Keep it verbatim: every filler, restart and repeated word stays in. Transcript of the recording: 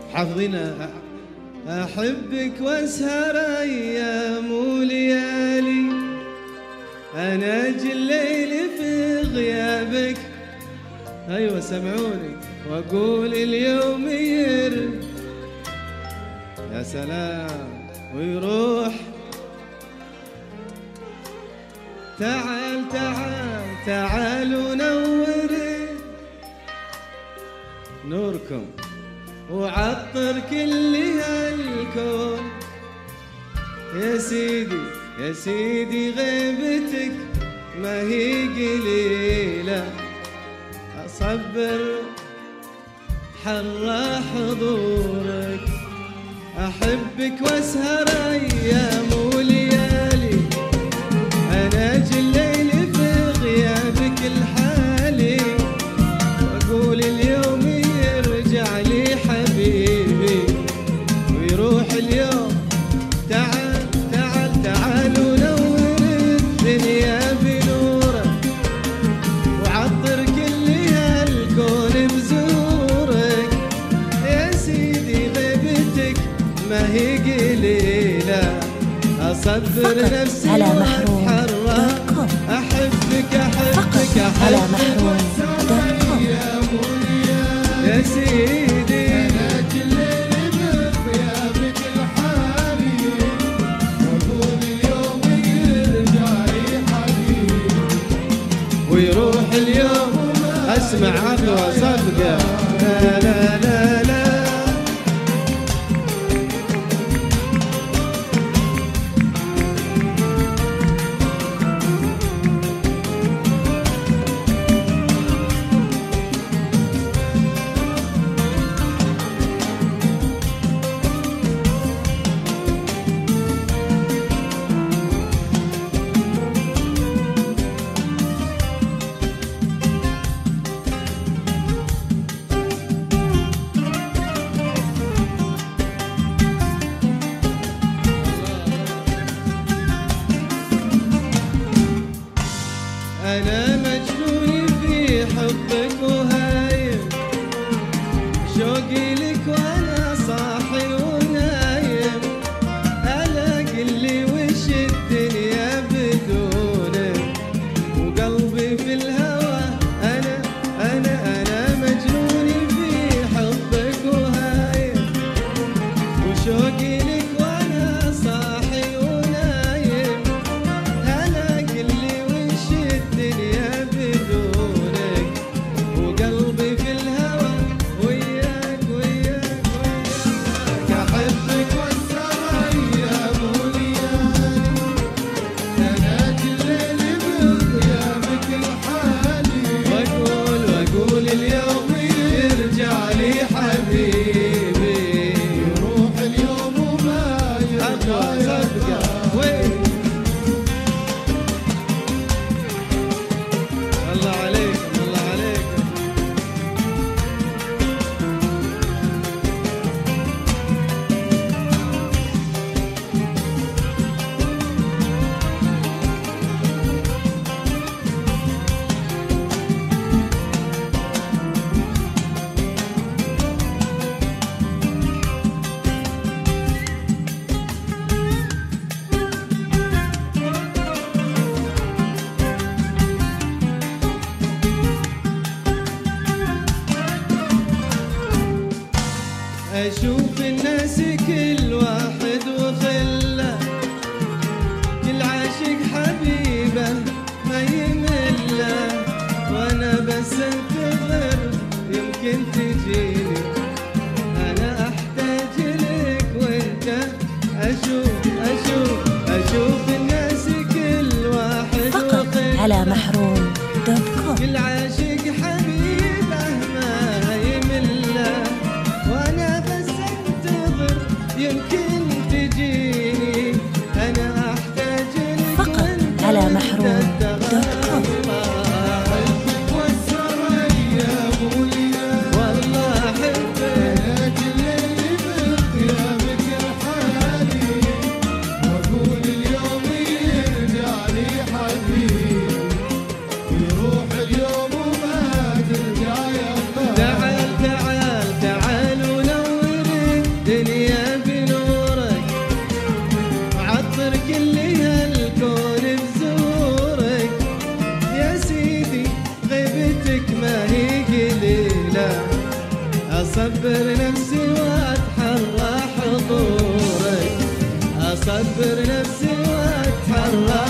حافظينها. أحبك واسهر أيام وليالي، أنا أجي الليل في غيابك. أيوة سمعوني وأقول اليوم ير يا سلام ويروح. تعال تعال تعال ونور نوركم وعطر كل هالكون. يا سيدي يا سيدي غيبتك ما هي قليلة، أصبر حر حضورك. أحبك واسهر أيام وليالي، أنا أجي الليل في غيابك الحالي، وأقول اليوم يرجع لي حبيبي ويروح اليوم. تعال تعال تعال ونور الدنيا بنورك، وعطر كل هالكون بزورك. يا سيدي غيبتك ما هي قليلة، أصبر نفسي وأتحرى. أحبك أحبك أحبك يا سيدي، أنا أجي الليل بغيابك الحالي، وأقول اليوم يرجع لي حبيبي ويروح اليوم. أسمع عفوة صفقة لا لا لا لا. أنا مجنون في حبك وهايم، شوقي لك وأنا صاحي ونايم. ألا قل لي وش الدنيا بدونك، وقلبي في الهوى. أنا أنا أنا مجنون في حبك وهايم، وشوقي لك وأنا صاحي ونايم. ألا قل لي وش الدنيا بدونك، وقلبي في الهوى وياك وياك وياك. أحبك واسهر أيام وليالي، أنا أجي الليل بغيابك الحالي، وأقول وأقول اليوم يرجع لي حبيبي يروح اليوم وما يرجع. الله عليكم الله عليكم. أشوف الناس كل واحد وخله، كل عاشق حبيبه ما يمله، وأنا بس انتظر يمكن تجيني. أنا أحتاج لك وأنت. أشوف أشوف أشوف الناس كل واحد فقط وخله على محروم دوت كوم. كل عاشق حبيبه ما يمله، وأنا بس انتظر يمكن تجيني. أنا أحتاج لك فقط وأنت على محروم دوت كوم. أحبك واسهر أيام وليالي، لك ما هي قليلة، أصبر نفسي وأتحرى حضورك، أصبر نفسي وأتحرى